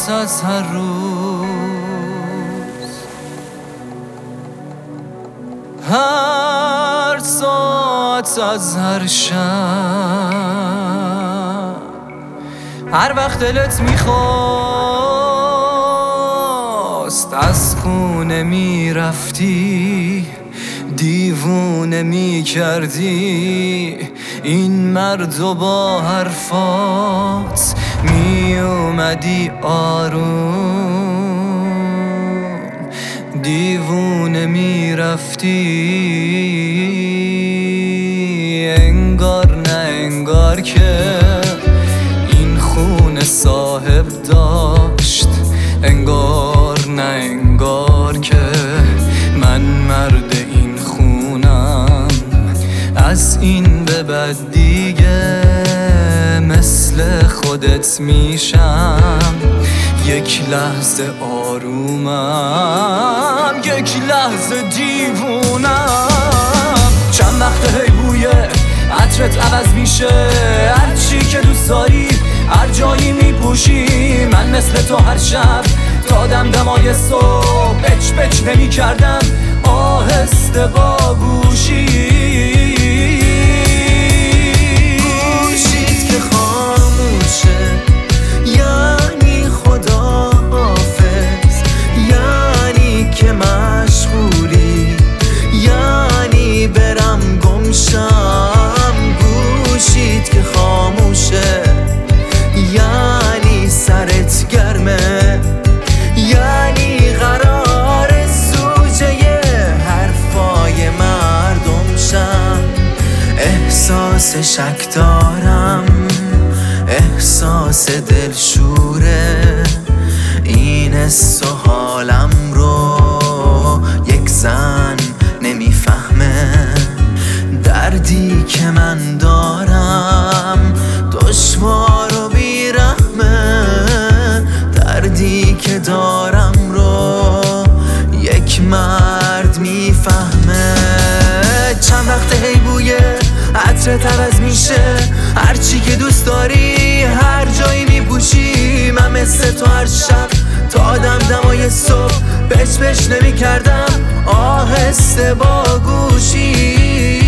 ساعت از هر روز، هر ساعت از هر شب، هر وقت دلت میخواست از خونه میرفتی، دیوونه میکردی این مردو با حرفات، میومدی آروم دیوونه میرفتی. انگار نه انگار که این خونه صاحب داشت، انگار نه انگار که من مرد این خونم. از این به بعد دیگه مثل خودت میشم، یک لحظه آرومم، یک لحظه دیوونم. چند وقته هی بوی عطرت عوض میشه، هر چی که دوست داری هر جایی میپوشی. من مثل تو هر شب تا دمدمای صبح بچ بچ نمی کردم آهسته با گوشی. گوشیت که خاموشه یعنی خدا حافظ، یعنی که مشغولی، یعنی برم گمشم. گوشیت که خاموشه یعنی سرت گرمه، یعنی قرار زوجه حرفای مردم شم. احساس شک دارم، احساس دلشوره، این حس و حالم رو یک زن نمیفهمه. دردی که من دارم دشوار و بیرحمه، دردی که دارم رو یک مرد میفهمه. چند وقت هی بوی عطرت عوض میشه، هرچی که دوست داری هر جایی میپوشی. من مثل تو هر شب تا دمدمای صبح بچ بچ نمی کردم آهسته با گوشی.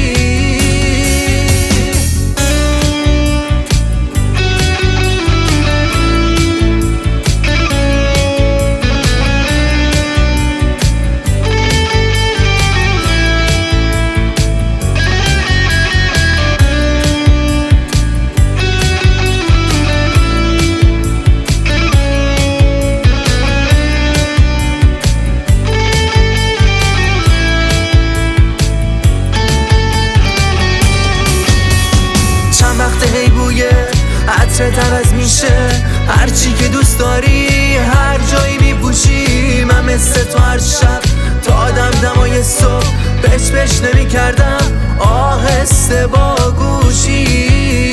هی بوی عطرت عوض میشه، هرچی که دوست داری هر جایی میپوشی. من مثل تو هر شب تا دمدمای صبح بچ بچ نمی کردم آهسته با گوشی.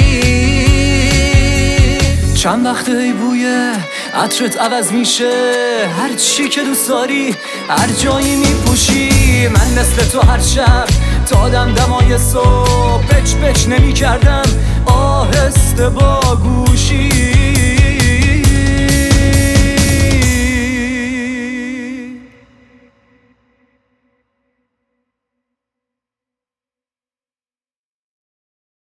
چند وقته هی بوی عطرت عوض میشه، هر چی که دوست داری هر جایی میپوشی. من مثل تو هر شب تا دمدمای صبح بچ بچ نمی کردم آهسته با گوشی.